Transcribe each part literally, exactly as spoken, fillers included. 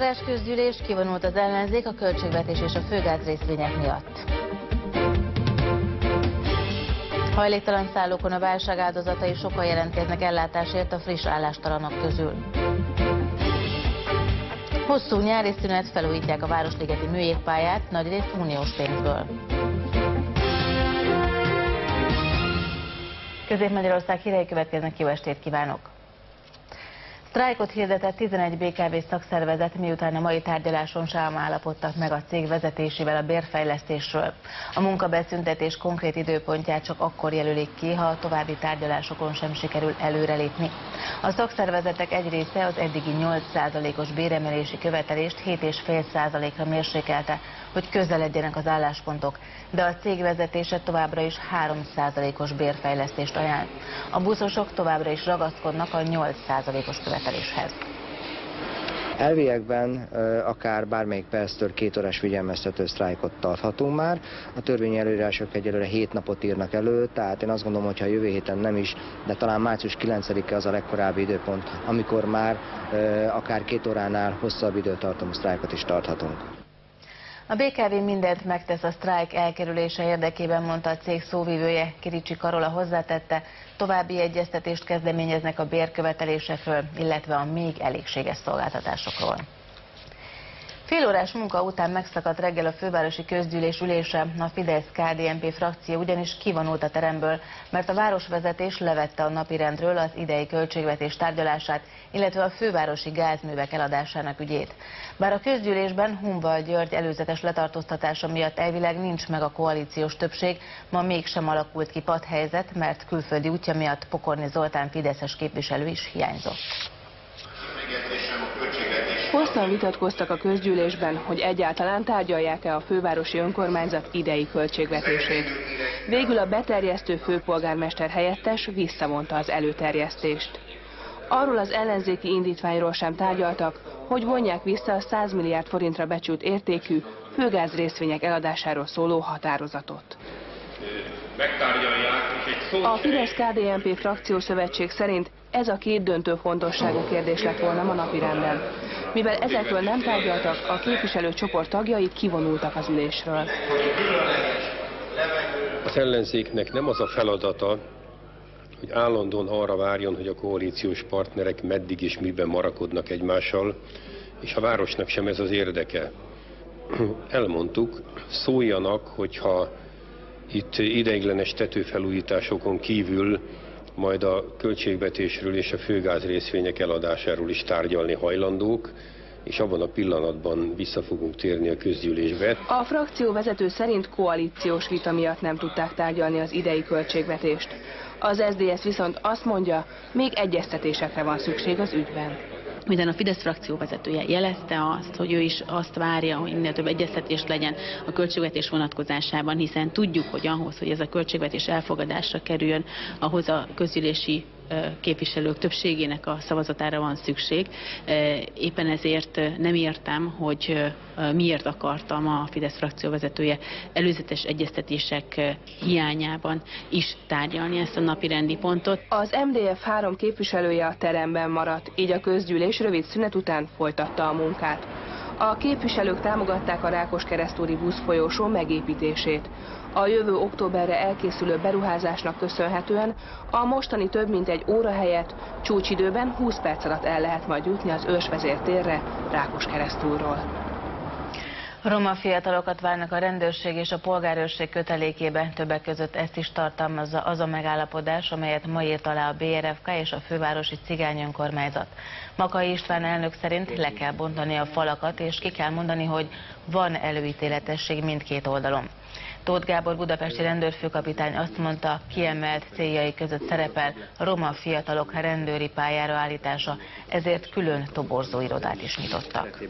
Órás közgyűlés, kivonult az ellenzék a költségvetés és a földgázrészvények miatt. Hajléktalan szállókon a válság áldozatai sokan jelentkeznek ellátásért a friss állástalanok közül. Hosszú nyári szünet, felújítják a Városligeti műjégpályát, nagyrészt uniós pénzből. Közép-Magyarország hírei következnek, jó estét kívánok! Sztrájkot hirdetett tizenegy bé ká vé szakszervezet, miután a mai tárgyaláson sem állapodtak meg a cég vezetésével a bérfejlesztésről. A munkabeszüntetés konkrét időpontját csak akkor jelölik ki, ha a további tárgyalásokon sem sikerül előrelépni. A szakszervezetek egy része az eddigi nyolc százalékos béremelési követelést hét egész öt százalékra mérsékelte, hogy közeledjenek az álláspontok, de a cég vezetése továbbra is három százalékos bérfejlesztést ajánl. A buszosok továbbra is ragaszkodnak a nyolc százalékos követeléshez. Elviekben akár bármelyik perctől két órás figyelmeztető sztrájkot tarthatunk már. A törvényi előírások egyelőre hét napot írnak elő, tehát én azt gondolom, hogy ha jövő héten nem is, de talán március kilencedike az a legkorábbi időpont, amikor már akár két óránál hosszabb időtartamú sztrájkot is tarthatunk. A bé ká vé mindent megtesz a sztrájk elkerülése érdekében, mondta a cég szóvivője, Kiricsi Karola hozzátette, további egyeztetést kezdeményeznek a bérkövetelésekről, illetve a még elégséges szolgáltatásokról. Félórás munka után megszakadt reggel a fővárosi közgyűlés ülése, a Fidesz-ká dé en pé frakció ugyanis kivonult a teremből, mert a városvezetés levette a napirendről az idei költségvetés tárgyalását, illetve a fővárosi gázművek eladásának ügyét. Bár a közgyűlésben Humval György előzetes letartóztatása miatt elvileg nincs meg a koalíciós többség, ma mégsem alakult ki patthelyzet, mert külföldi útja miatt Pokorni Zoltán fideszes képviselő is hiányzott. Hosszan vitatkoztak a közgyűlésben, hogy egyáltalán tárgyalják-e a fővárosi önkormányzat idei költségvetését. Végül a beterjesztő főpolgármester helyettes visszavonta az előterjesztést. Arról az ellenzéki indítványról sem tárgyaltak, hogy vonják vissza a száz milliárd forintra becsült értékű földgázrészvények eladásáról szóló határozatot. A Fidesz-ká dé en pé frakciószövetség szerint ez a két döntő fontosságú kérdés lett volna a napirenden. Mivel ezekről nem tárgyaltak, a képviselőcsoport tagjai kivonultak az ülésről. Az ellenzéknek nem az a feladata, hogy állandóan arra várjon, hogy a koalíciós partnerek meddig és miben marakodnak egymással, és a városnak sem ez az érdeke. Elmondtuk, szóljanak, hogyha itt ideiglenes tetőfelújításokon kívül majd a költségvetésről és a földgázrészvények eladásáról is tárgyalni hajlandók, és abban a pillanatban vissza fogunk térni a közgyűlésbe. A frakció vezető szerint koalíciós vita miatt nem tudták tárgyalni az idei költségvetést. Az es zé dé es viszont azt mondja, még egyeztetésekre van szükség az ügyben. Miután a Fidesz frakció vezetője jelezte azt, hogy ő is azt várja, hogy minél több egyeztetés legyen a költségvetés vonatkozásában, hiszen tudjuk, hogy ahhoz, hogy ez a költségvetés elfogadásra kerüljön, ahhoz a közgyűlési képviselők többségének a szavazatára van szükség. Éppen ezért nem értem, hogy miért akartam a Fidesz frakció vezetője előzetes egyeztetések hiányában is tárgyalni ezt a napirendi pontot. Az em dé ef három képviselője a teremben maradt, így a közgyűlés rövid szünet után folytatta a munkát. A képviselők támogatták a Rákoskeresztúri buszfolyósó megépítését. A jövő októberre elkészülő beruházásnak köszönhetően a mostani több mint egy óra helyett csúcsidőben húsz perc alatt el lehet majd jutni az Ősvezér térre Rákoskeresztúrról. Roma fiatalokat várnak a rendőrség és a polgárőrség kötelékébe, többek között ezt is tartalmazza az a megállapodás, amelyet ma írt alá a bé er ef ká és a fővárosi cigány önkormányzat. Makai István elnök szerint le kell bontani a falakat, és ki kell mondani, hogy van előítéletesség mindkét oldalon. Tóth Gábor budapesti rendőrfőkapitány azt mondta, kiemelt céljai között szerepel a roma fiatalok rendőri pályára állítása, ezért külön toborzó irodát is nyitottak.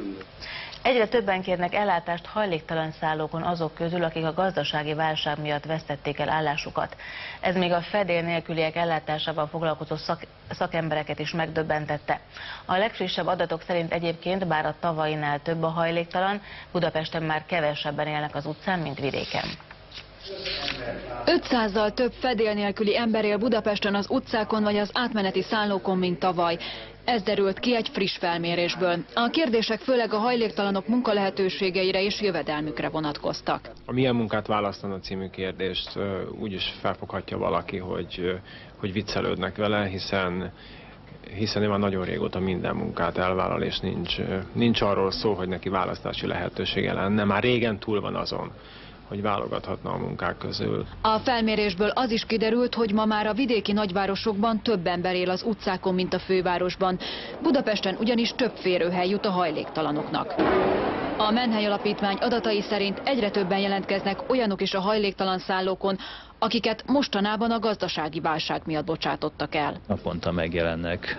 Egyre többen kérnek ellátást hajléktalan szállókon azok közül, akik a gazdasági válság miatt vesztették el állásukat. Ez még a fedél nélküliek ellátásában foglalkozó szak, szakembereket is megdöbbentette. A legfrissebb adatok szerint egyébként, bár a tavainál több a hajléktalan, Budapesten már kevesebben élnek az utcán, mint vidéken. ötszázzal több fedél nélküli ember él Budapesten az utcákon vagy az átmeneti szállókon, mint tavaly. Ez derült ki egy friss felmérésből. A kérdések főleg a hajléktalanok munkalehetőségeire és jövedelmükre vonatkoztak. A milyen munkát választana című kérdést úgyis felfoghatja valaki, hogy, hogy viccelődnek vele, hiszen hiszen ő már nagyon régóta minden munkát elvállal, és nincs, nincs arról szó, hogy neki választási lehetősége lenne. Már régen túl van azon, hogy válogathatna a munkák közül. A felmérésből az is kiderült, hogy ma már a vidéki nagyvárosokban több ember él az utcákon, mint a fővárosban. Budapesten ugyanis több férőhely jut a hajléktalanoknak. A Menhely Alapítvány adatai szerint egyre többen jelentkeznek olyanok is a hajléktalan szállókon, akiket mostanában a gazdasági válság miatt bocsátottak el. Naponta megjelennek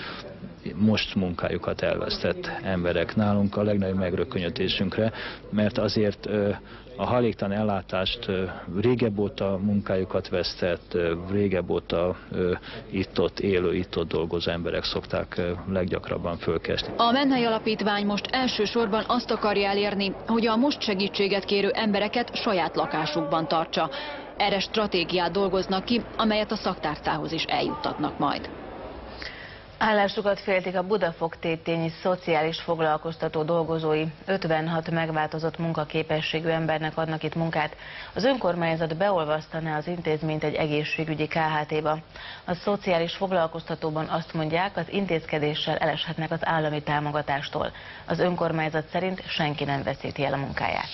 most munkájukat elvesztett emberek nálunk a legnagyobb megrökönyödésünkre, mert azért a hajléktalan ellátást régebb óta munkájukat vesztett, régebb óta itt-ott élő, itt-ott dolgozó emberek szokták leggyakrabban fölkeresni. A Menhely Alapítvány most elsősorban azt akarja elérni, hogy a most segítséget kérő embereket saját lakásukban tartsa. Erre stratégiát dolgoznak ki, amelyet a szaktárcához is eljuttatnak majd. Állásukat féltik a Budafok Tétényi szociális foglalkoztató dolgozói. ötvenhat megváltozott munkaképességű embernek adnak itt munkát. Az önkormányzat beolvasztaná az intézményt egy egészségügyi ká há té-ba. A szociális foglalkoztatóban azt mondják, az intézkedéssel eleshetnek az állami támogatástól. Az önkormányzat szerint senki nem veszíti el a munkáját.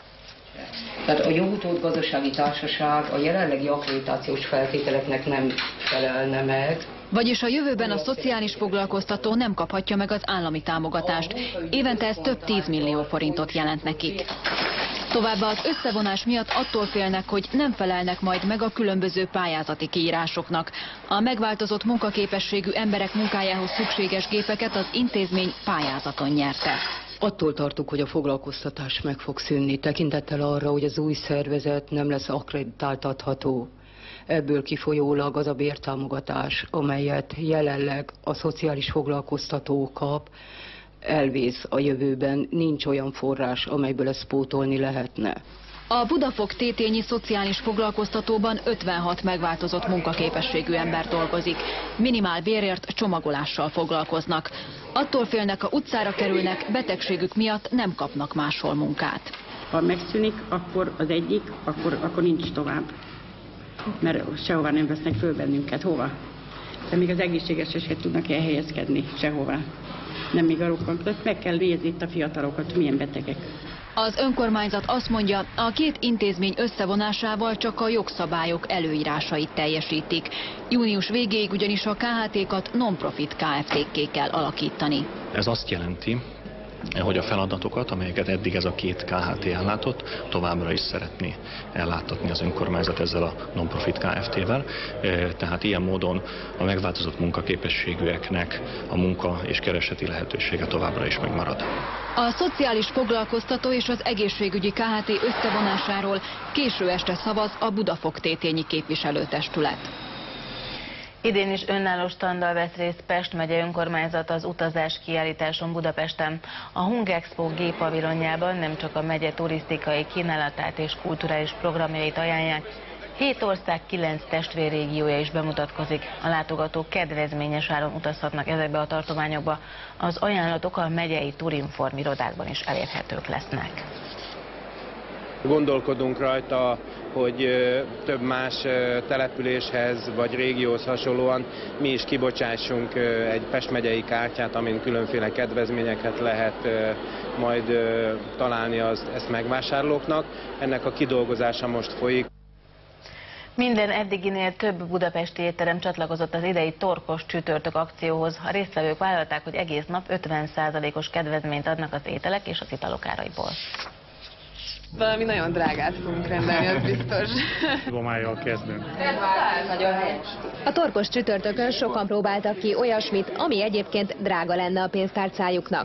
Tehát a Jogutót Gazdasági Társaság a jelenlegi akkreditációs feltételeknek nem felelne meg. Vagyis a jövőben a szociális foglalkoztató nem kaphatja meg az állami támogatást. Évente ez több tízmillió forintot jelent nekik. Továbbá az összevonás miatt attól félnek, hogy nem felelnek majd meg a különböző pályázati kiírásoknak. A megváltozott munkaképességű emberek munkájához szükséges gépeket az intézmény pályázaton nyerte. Attól tartunk, hogy a foglalkoztatás meg fog szűnni, tekintettel arra, hogy az új szervezet nem lesz akkreditáltatható. Ebből kifolyólag az a bértámogatás, amelyet jelenleg a szociális foglalkoztató kap, elvész a jövőben, nincs olyan forrás, amelyből ezt pótolni lehetne. A Budafok Tétényi szociális foglalkoztatóban ötvenhat megváltozott munkaképességű ember dolgozik. Minimál bérért csomagolással foglalkoznak. Attól félnek, ha utcára kerülnek, betegségük miatt nem kapnak máshol munkát. Ha megszűnik, akkor az egyik, akkor, akkor nincs tovább. Mert sehová nem vesznek föl bennünket. Hova? De még az egészségesek se tudnak elhelyezkedni sehova. Nem még a rokkant. Meg kell nézni itt a fiatalokat, milyen betegek. Az önkormányzat azt mondja, a két intézmény összevonásával csak a jogszabályok előírásait teljesítik. Június végéig ugyanis a ká há té-kat non-profit ká ef té-kké kell alakítani. Ez azt jelenti, hogy a feladatokat, amelyeket eddig ez a két ká há té ellátott, továbbra is szeretné elláttatni az önkormányzat ezzel a non-profit ká ef té-vel. Tehát ilyen módon a megváltozott munkaképességűeknek a munka és kereseti lehetősége továbbra is megmarad. A szociális foglalkoztató és az egészségügyi ká há té összevonásáról késő este szavaz a Budafok Tétényi képviselőtestület. Idén is önálló standdal vesz részt Pest megye önkormányzata az utazás kiállításon Budapesten. A Hungexpo géppavilonjában nem csak a megye turisztikai kínálatát és kulturális programjait ajánlják, hét ország kilenc testvérrégiója is bemutatkozik. A látogatók kedvezményes áron utazhatnak ezekbe a tartományokba. Az ajánlatok a megyei turinform irodákban is elérhetők lesznek. Gondolkodunk rajta, hogy több más településhez vagy régióhoz hasonlóan mi is kibocsássunk egy Pest megyei kártyát, amin különféle kedvezményeket lehet majd találni az ezt megvásárlóknak. Ennek a kidolgozása most folyik. Minden eddiginél több budapesti étterem csatlakozott az idei torkos csütörtök akcióhoz. A résztvevők vállalták, hogy egész nap ötven százalékos kedvezményt adnak az ételek és az italok áraiból. Valami nagyon drágát fogunk rendelni, az biztos. Bomájjal kezdünk. Nagyon helyes. A torkos csütörtökön sokan próbáltak ki olyasmit, ami egyébként drága lenne a pénztárcájuknak.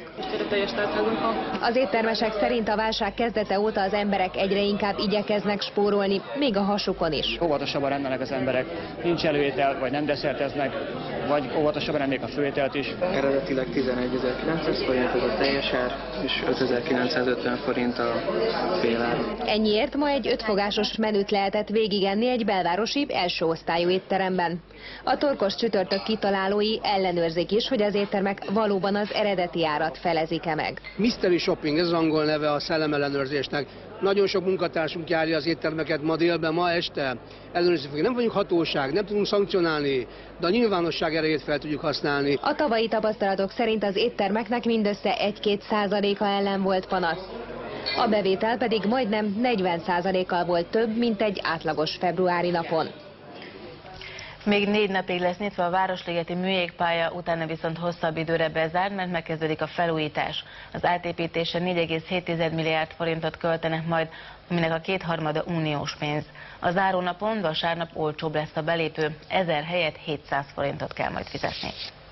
Az éttermesek szerint a válság kezdete óta az emberek egyre inkább igyekeznek spórolni, még a hasukon is. Óvatosabban rendelnek az emberek, nincs előétel, vagy nem desszerteznek, vagy óvatosabban ennék a főételt is. Eredetileg tizenegyezer-kilencszáz forint az a teljes ár, és ötezer-kilencszázötven forint a fél. Ennyiért ma egy ötfogásos menüt lehetett végigenni egy belvárosi első osztályú étteremben. A torkos csütörtök kitalálói ellenőrzik is, hogy az éttermek valóban az eredeti árat felezik-e meg. Mystery shopping, ez az angol neve a szellemellenőrzésnek. Nagyon sok munkatársunk járja az éttermeket ma délben, ma este. Ellenőrizni fogjuk. Nem vagyunk hatóság, nem tudunk szankcionálni, de a nyilvánosság erejét fel tudjuk használni. A tavalyi tapasztalatok szerint az éttermeknek mindössze egy-két százaléka ellen volt panasz. A bevétel pedig majdnem negyven százalékkal volt több, mint egy átlagos februári napon. Még négy napig lesz nyitva a Városligeti műjégpálya, utána viszont hosszabb időre bezár, mert megkezdődik a felújítás. Az átépítésre négy egész hét milliárd forintot költenek majd, aminek a kétharmada uniós pénz. A zárónapon vasárnap olcsóbb lesz a belépő, ezer helyett hétszáz forintot kell majd fizetni.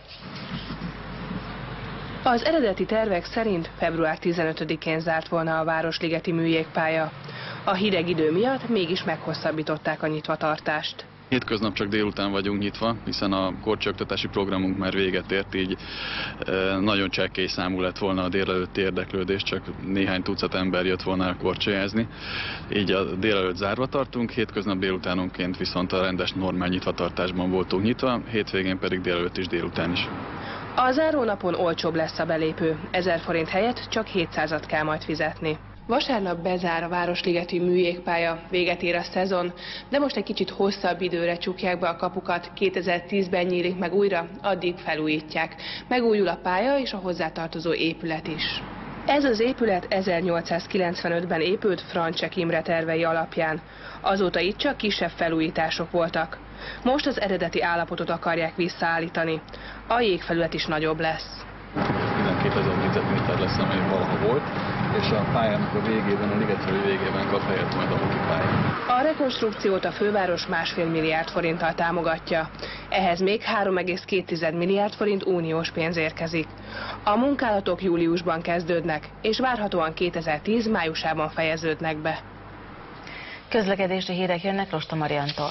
Az eredeti tervek szerint február tizenötödikén zárt volna a Városligeti műjégpálya. A hideg idő miatt mégis meghosszabbították a nyitvatartást. Hétköznap csak délután vagyunk nyitva, hiszen a korcsolyaoktatási programunk már véget ért, így nagyon csekély számú lett volna a délelőtti érdeklődés, csak néhány tucat ember jött volna el korcsolyázni. Így a délelőtt zárva tartunk, hétköznap délutánonként viszont a rendes normál nyitvatartásban voltunk nyitva, hétvégén pedig délelőtt és délután is. A zárónapon olcsóbb lesz a belépő, ezer forint helyett csak hétszázat kell majd fizetni. Vasárnap bezár a Városligeti műjégpálya, véget ér a szezon, de most egy kicsit hosszabb időre csukják be a kapukat, kétezer-tízben nyílik meg újra, addig felújítják. Megújul a pálya és a hozzátartozó épület is. Ez az épület ezernyolcszázkilencvenötben épült Francsek Imre tervei alapján. Azóta itt csak kisebb felújítások voltak. Most az eredeti állapotot akarják visszaállítani. A jégfelület is nagyobb lesz. Minden kétezer négyzetméter lesz, amely valaha volt, és a pályának a végében, a ligetfelé végében kap helyet majd a hokipálya. A rekonstrukciót a főváros másfél milliárd forinttal támogatja. Ehhez még három egész két milliárd forint uniós pénz érkezik. A munkálatok júliusban kezdődnek, és várhatóan kétezer-tíz májusában fejeződnek be. Közlekedési hírek jönnek Rosta Mariantól.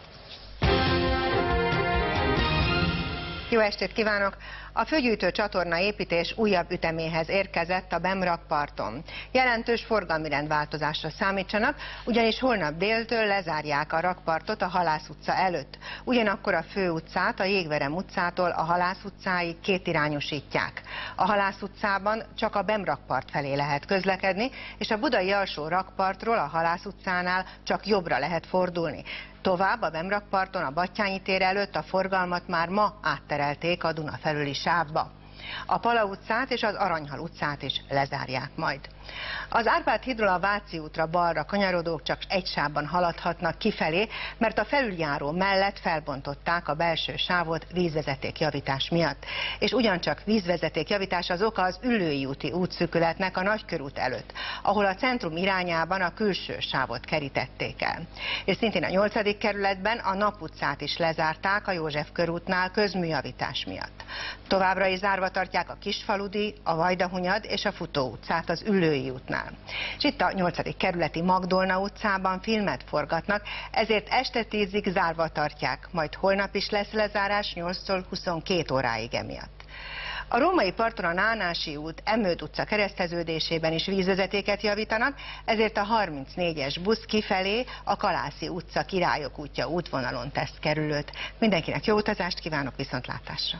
Jó estét kívánok! A főgyűjtő csatorna építés újabb üteméhez érkezett a Bem-rakparton. Jelentős forgalmi rendváltozásra számítsanak, ugyanis holnap déltől lezárják a rakpartot a Halász utca előtt. Ugyanakkor a főutcát a Jégverem utcától a Halász utcáig kétirányosítják. A Halász utcában csak a Bem-rakpart felé lehet közlekedni, és a budai alsó rakpartról a Halász utcánál csak jobbra lehet fordulni. Tovább a Bem-rakparton a Battyányi tér előtt a forgalmat már ma átterelték a Duna felüli sávba. A Pala utcát és az Aranyhal utcát is lezárják majd. Az Árpád-hídról a Váci útra balra kanyarodók csak egy sávban haladhatnak kifelé, mert a felüljáró mellett felbontották a belső sávot vízvezetékjavítás miatt. És ugyancsak vízvezetékjavítás az oka az Üllői úti útszűkületnek a Nagykörút előtt, ahol a centrum irányában a külső sávot kerítették el. És szintén a nyolcadik kerületben a Nap utcát is lezárták a József körútnál közműjavítás miatt. Továbbra is zárva tartják a Kisfaludi, a Vajdahunyad és a Futó utcát az Üllői útnál. És itt a nyolcadik kerületi Magdolna utcában filmet forgatnak, ezért este tízig zárva tartják, majd holnap is lesz lezárás nyolctól huszonkét óráig emiatt. A római parton a Nánási út, Emőd utca kereszteződésében is vízvezetéket javítanak, ezért a harmincnégyes busz kifelé a Kalászi utca Királyok útja útvonalon tesz kerülőt. Mindenkinek jó utazást kívánok, viszontlátásra!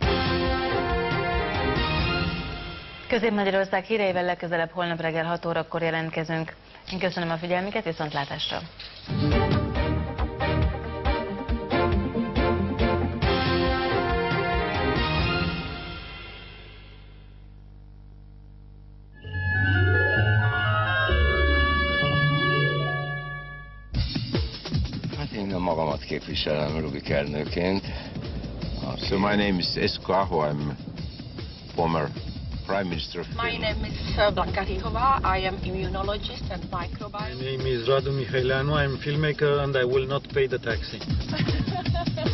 Közép-Magyarország híreivel legközelebb holnap reggel hat órakor jelentkezünk. Én köszönöm a figyelmüket, viszontlátásra! Hát én a magamat képviselem Rubik Ernőként. So my name is Esko Aho, I'm former Prime Minister of My name is uh, Blanka Rihova. I am immunologist and microbiologist. My name is Radu Mihailanu. I am filmmaker and I will not pay the taxi.